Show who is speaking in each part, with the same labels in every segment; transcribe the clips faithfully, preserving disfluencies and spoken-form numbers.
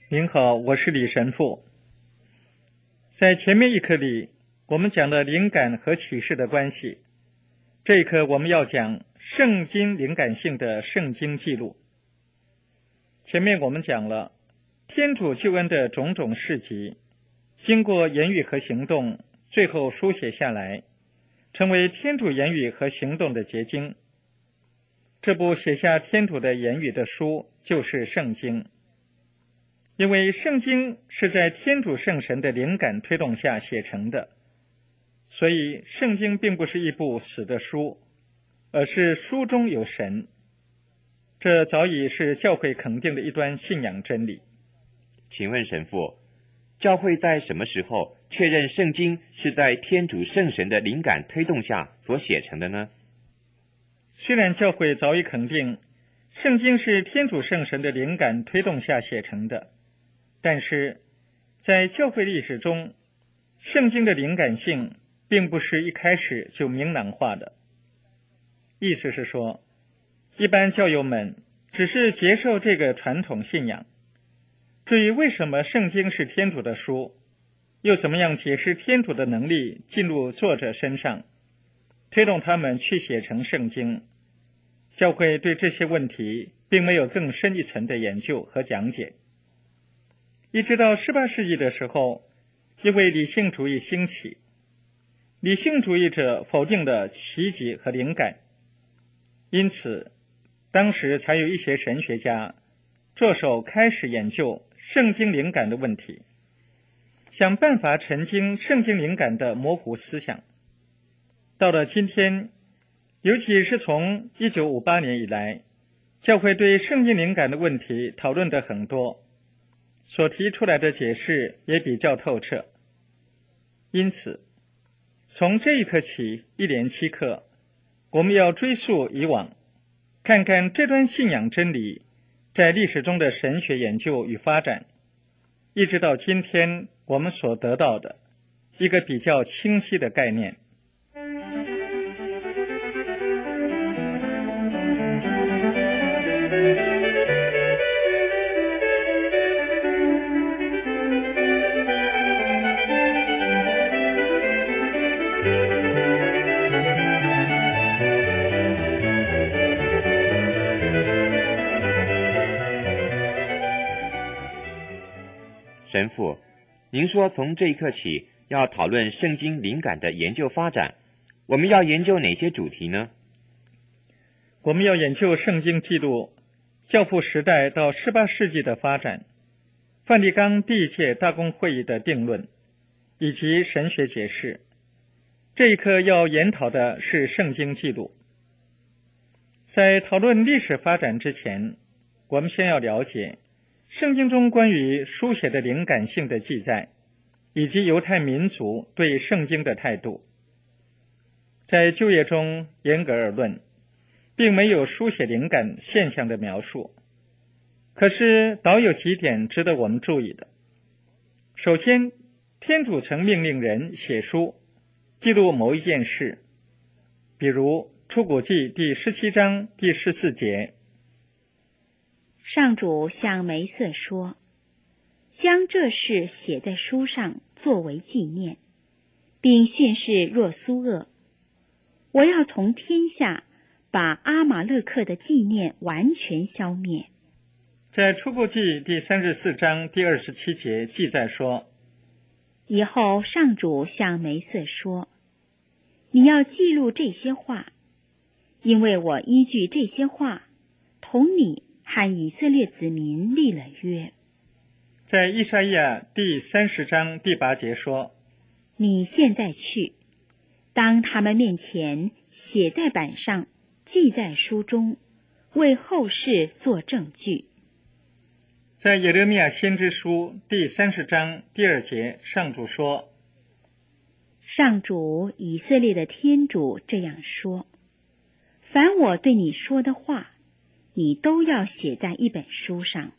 Speaker 1: 您好，我是李神父。在前面一课里，我们讲了灵感和启示的关系。这一课我们要讲圣经灵感性的圣经记录。前面我们讲了天主救恩的种种事迹，经过言语和行动，最后书写下来，成为天主言语和行动的结晶。这部写下天主的言语的书就是圣经。因为圣经是在天主圣神的灵感推动下写成的，所以圣经并不是一部死的书，而是书中有神。这早已是教会肯定的一端信仰真理。
Speaker 2: 请问神父，教会在什么时候确认圣经是在天主圣神的灵感推动下所写成的呢？
Speaker 1: 虽然教会早已肯定圣经是天主圣神的灵感推动下写成的，但是在教会历史中，圣经的灵感性并不是一开始就明朗化的。意思是说，一般教友们只是接受这个传统信仰，至于为什么圣经是天主的书，又怎么样解释天主的能力进入作者身上，推动他们去写成圣经，教会对这些问题并没有更深一层的研究和讲解。一直到十八世纪的时候，因为理性主义兴起，理性主义者否定了奇迹和灵感，因此当时才有一些神学家着手开始研究圣经灵感的问题，想办法澄清圣经灵感的模糊思想。到了今天，尤其是从一九五八年以来，教会对圣经灵感的问题讨论得很多，所提出来的解释也比较透彻。因此，从这一刻起一连七课，我们要追溯以往，看看这段信仰真理在历史中的神学研究与发展，一直到今天我们所得到的一个比较清晰的概念。
Speaker 2: 神父，您说从这一刻起要讨论圣经灵感的研究发展，我们要研究哪些主题呢？
Speaker 1: 我们要研究圣经记录教父时代到十八世纪的发展，梵蒂冈第一届大公会议的定论，以及神学解释。这一课要研讨的是圣经记录。在讨论历史发展之前，我们先要了解圣经中关于书写的灵感性的记载，以及犹太民族对圣经的态度。在旧约中，严格而论，并没有书写灵感现象的描述，可是倒有几点值得我们注意的。首先，天主曾命令人写书，记录某一件事，比如出谷记第十七章第十四节，
Speaker 3: 上主向梅瑟说，将这事写在书上作为纪念，并训示若苏厄，我要从天下把阿玛勒克的纪念完全消灭。
Speaker 1: 在出谷记第三十四章第二十七节记载说，
Speaker 3: 以后上主向梅瑟说，你要记录这些话，因为我依据这些话同你和以色列子民立了约。
Speaker 1: 在以赛亚第三十章第八节说，
Speaker 3: 你现在去，当他们面前写在板上，记在书中，为后世做证据。
Speaker 1: 在耶勒米亚先知书第三十章第二节，上主说，
Speaker 3: 上主以色列的天主这样说，凡我对你说的话，你都要写在一本书上。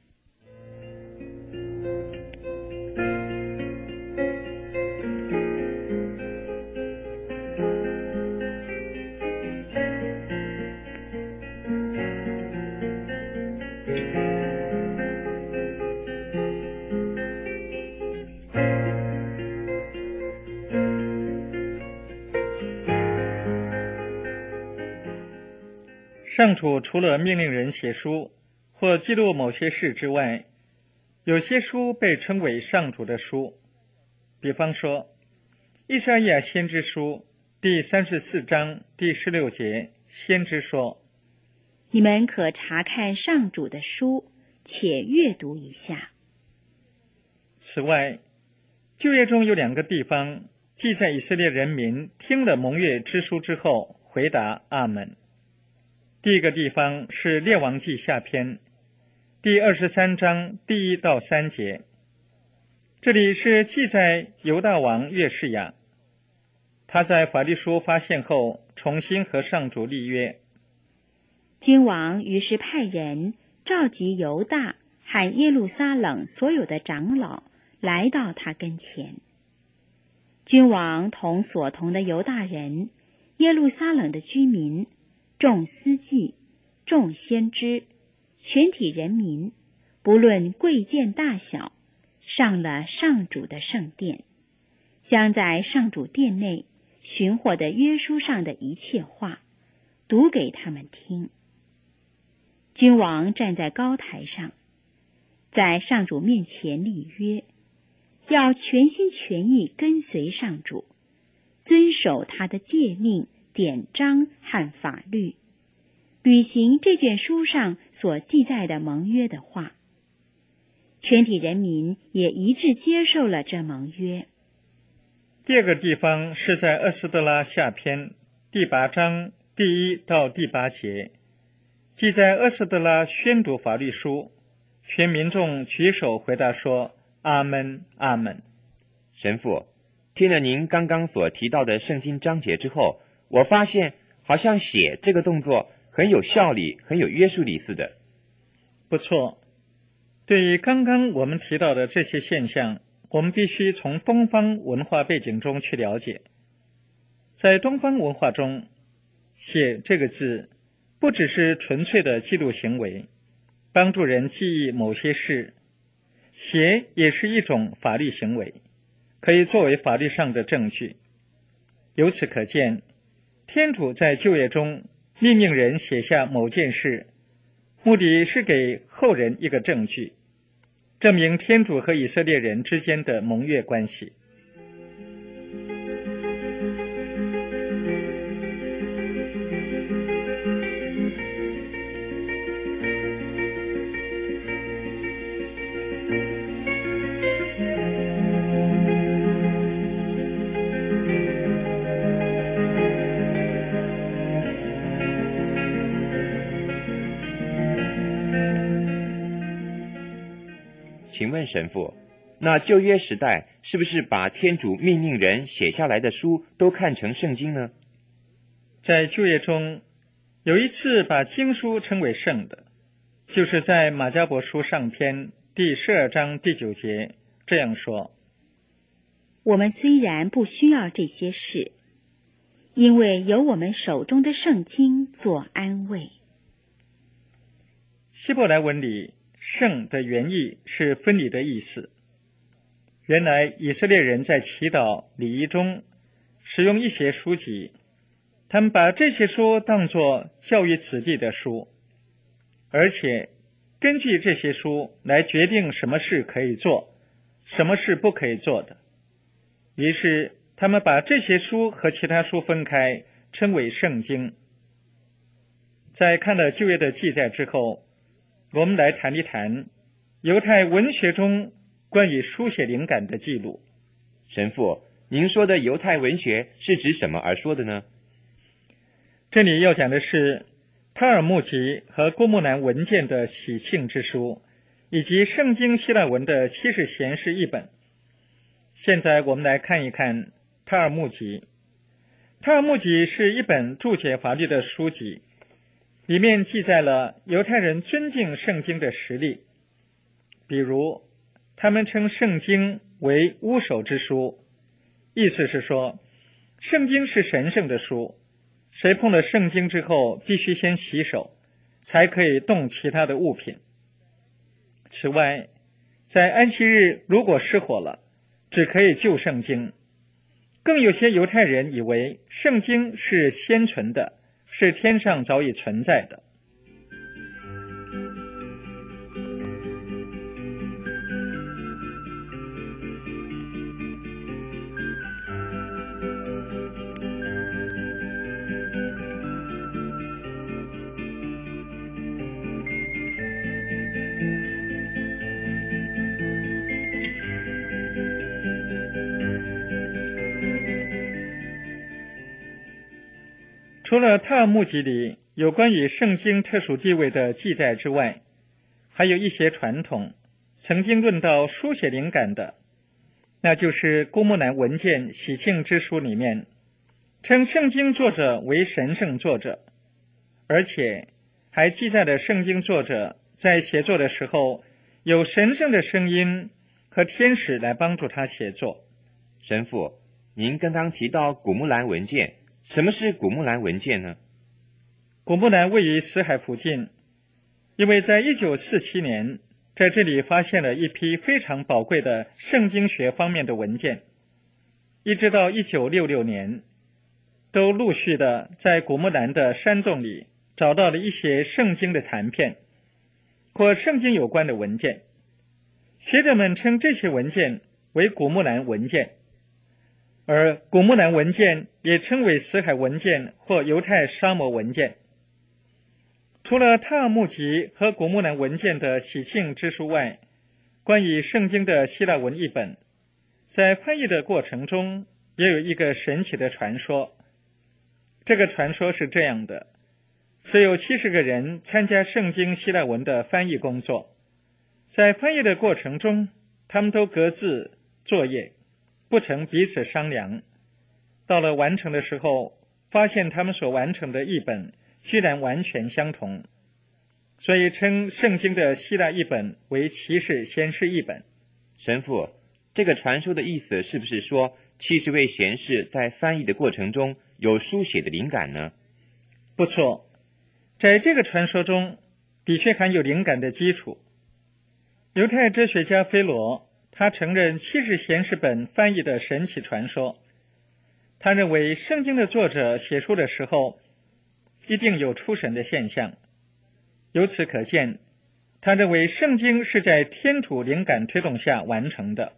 Speaker 1: 上主除了命令人写书或记录某些事之外，有些书被称为上主的书。比方说，以赛亚先知书第三十四章第十六节，先知说：
Speaker 3: 你们可查看上主的书，且阅读一下。
Speaker 1: 此外，旧约中有两个地方记载以色列人民听了蒙悦之书之后回答阿门。第一个地方是列王记下篇第二十三章第一到三节，这里是记载犹大王约示亚，他在法律书发现后重新和上主立约。
Speaker 3: 君王于是派人召集犹大和耶路撒冷所有的长老来到他跟前。君王同所同的犹大人、耶路撒冷的居民、众司祭、众先知、全体人民，不论贵贱大小，上了上主的圣殿，将在上主殿内寻获的约书上的一切话读给他们听。君王站在高台上，在上主面前立约，要全心全意跟随上主，遵守他的诫命、典章和法律，履行这卷书上所记载的盟约的话。全体人民也一致接受了这盟约。
Speaker 1: 第二个地方是在厄斯德拉下篇第八章第一到第八节，记载厄斯德拉宣读法律书，全民众举手回答说：阿门，阿门。
Speaker 2: 神父，听了您刚刚所提到的圣经章节之后，我发现好像写这个动作很有效力，很有约束力似的。
Speaker 1: 不错，对于刚刚我们提到的这些现象，我们必须从东方文化背景中去了解。在东方文化中，写这个字不只是纯粹的记录行为，帮助人记忆某些事，写也是一种法律行为，可以作为法律上的证据。由此可见，天主在旧约中命令人写下某件事，目的是给后人一个证据，证明天主和以色列人之间的盟约关系。
Speaker 2: 请问神父，那旧约时代是不是把天主命令人写下来的书都看成圣经呢？
Speaker 1: 在旧约中，有一次把经书称为圣的，就是在马加伯书上篇第十二章第九节这样说：
Speaker 3: 我们虽然不需要这些事，因为有我们手中的圣经做安慰。
Speaker 1: 希伯来文里圣的原意是分离的意思。原来以色列人在祈祷礼仪中使用一些书籍，他们把这些书当作教育子弟的书，而且根据这些书来决定什么事可以做，什么事不可以做的。于是他们把这些书和其他书分开，称为圣经。在看了旧约的记载之后，我们来谈一谈犹太文学中关于书写灵感的记录。
Speaker 2: 神父，您说的犹太文学是指什么而说的呢？
Speaker 1: 这里要讲的是塔尔穆集和郭木兰文件的喜庆之书，以及圣经希腊文的七十贤士译本。现在我们来看一看塔尔穆集。塔尔穆集是一本注解法律的书籍，里面记载了犹太人尊敬圣经的实例，比如他们称圣经为污手之书，意思是说圣经是神圣的书，谁碰了圣经之后必须先洗手，才可以动其他的物品。此外，在安息日如果失火了，只可以救圣经。更有些犹太人以为圣经是先存的，是天上早已存在的。 除了塔尔木集里有关于圣经特殊地位的记载之外，还有一些传统曾经论到书写灵感的，那就是古木兰文件喜庆之书里面称圣经作者为神圣作者，而且还记载了圣经作者在写作的时候有神圣的声音和天使来帮助他写作。
Speaker 2: 神父，您刚刚提到古木兰文件，什么是古木兰文件呢？
Speaker 1: 古木兰位于死海附近，因为在一九四七年在这里发现了一批非常宝贵的圣经学方面的文件，一直到一九六六年都陆续的在古木兰的山洞里找到了一些圣经的残片或圣经有关的文件，学者们称这些文件为古木兰文件，而古木兰文件也称为死海文件或犹太沙漠文件。除了塔尔木集和古木兰文件的喜庆之书外，关于圣经的希腊文译本在翻译的过程中也有一个神奇的传说。这个传说是这样的，说有七十个人参加圣经希腊文的翻译工作，在翻译的过程中他们都各自作业，不曾彼此商量，到了完成的时候发现他们所完成的译本居然完全相同，所以称圣经的希腊译本为骑士贤士译本。
Speaker 2: 神父，这个传说的意思是不是说七十位贤士在翻译的过程中有书写的灵感呢？
Speaker 1: 不错，在这个传说中的确含有灵感的基础。犹太哲学家菲罗他承认七十贤士本翻译的神奇传说，他认为圣经的作者写书的时候一定有出神的现象，由此可见，他认为圣经是在天主灵感推动下完成的。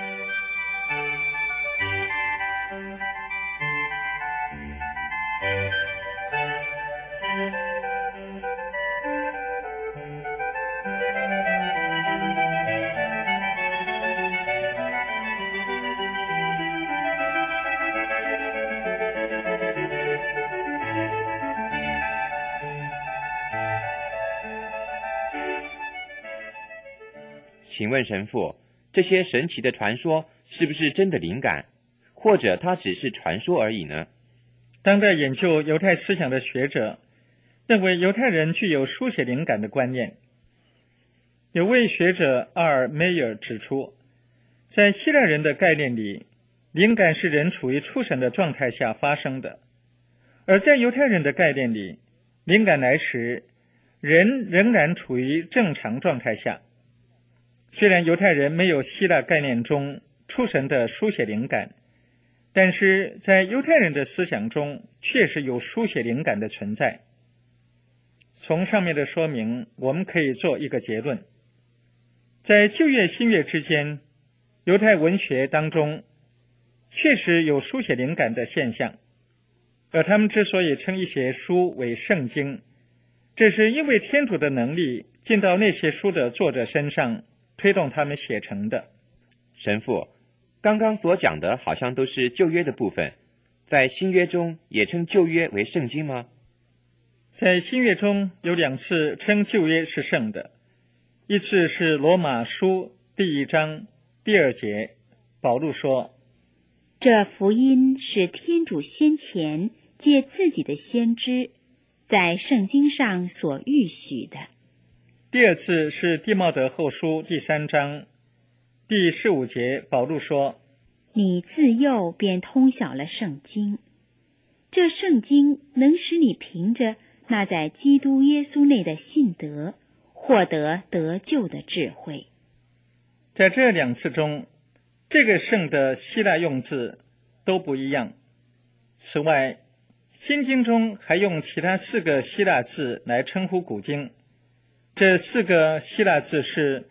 Speaker 2: 请问神父，这些神奇的传说是不是真的灵感，或者它只是传说而已呢？
Speaker 1: 当代研究犹太思想的学者认为犹太人具有书写灵感的观念。有位学者阿尔梅尔指出，在希腊人的概念里，灵感是人处于出神的状态下发生的，而在犹太人的概念里，灵感来时，人仍然处于正常状态下。虽然犹太人没有希腊概念中出神的书写灵感，但是在犹太人的思想中确实有书写灵感的存在。从上面的说明，我们可以做一个结论：在旧约新约之间，犹太文学当中确实有书写灵感的现象，而他们之所以称一些书为圣经，这是因为天主的能力进到那些书的作者身上，推动他们写成的。
Speaker 2: 神父，刚刚所讲的好像都是旧约的部分，在新约中也称旧约为圣经吗？
Speaker 1: 在新约中有两次称旧约是圣的，一次是罗马书第一章第二节，保禄说：
Speaker 3: 这福音是天主先前借自己的先知在圣经上所预许的。
Speaker 1: 第二次是弟茂德后书第三章第十五节，保禄说：
Speaker 3: 你自幼便通晓了圣经，这圣经能使你凭着那在基督耶稣内的信德，获得得救的智慧。
Speaker 1: 在这两次中，这个圣的希腊用字都不一样。此外，新经中还用其他四个希腊字来称呼古经，这四个希腊字是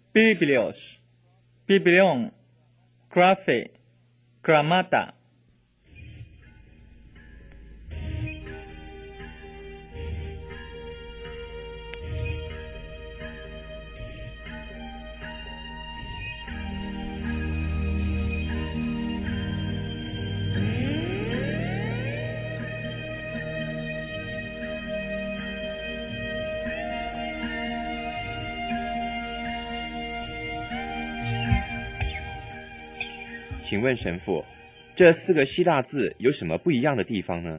Speaker 1: Biblios、Biblion、Graphe、Grammata。
Speaker 2: 请问神父，这四个希腊字有什么不一样的地方呢？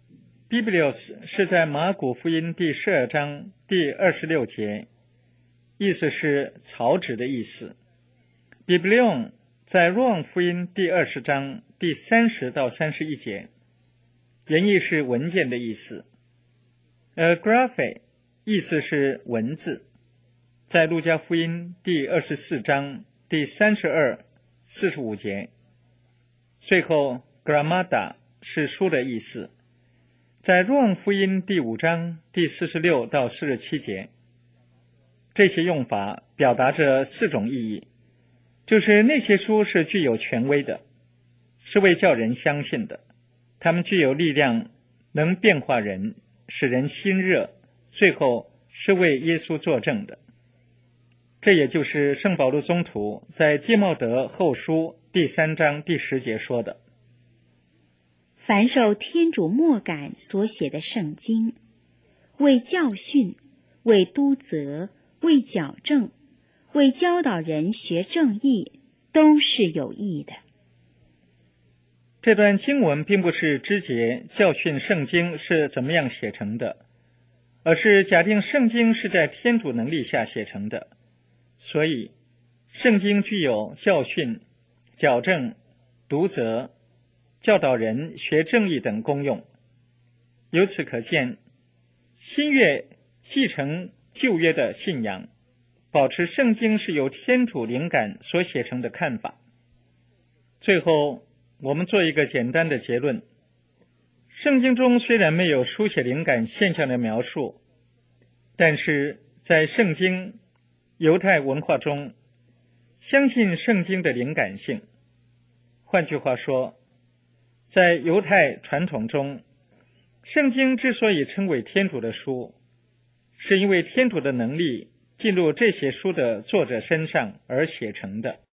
Speaker 1: Biblios 是在马古福音第十二章第二十六节，意思是草纸的意思。Biblion 在若望福音第二十章第三十到三十一节，原意是文件的意思。而 graphe 意思是文字，在路加福音第二十四章第三十二、四十五节。最后 grammata 是书的意思，在若望福音第五章第四十六到四十七节。这些用法表达着四种意义，就是那些书是具有权威的，是为叫人相信的，它们具有力量，能变化人，使人心热，最后是为耶稣作证的。这也就是圣保禄宗徒在弟茂德后书第三章第十节说的：
Speaker 3: 凡受天主默感所写的圣经，为教训，为督责，为矫正，为教导人学正义，都是有益的。
Speaker 1: 这段经文并不是枝节教训圣经是怎么样写成的，而是假定圣经是在天主能力下写成的，所以圣经具有教训、矫正、督责、教导人学正义等功用。由此可见，新约继承旧约的信仰，保持圣经是由天主灵感所写成的看法。最后我们做一个简单的结论：圣经中虽然没有书写灵感现象的描述，但是在圣经犹太文化中相信圣经的灵感性。换句话说，在犹太传统中，圣经之所以称为天主的书，是因为天主的能力进入这些书的作者身上而写成的。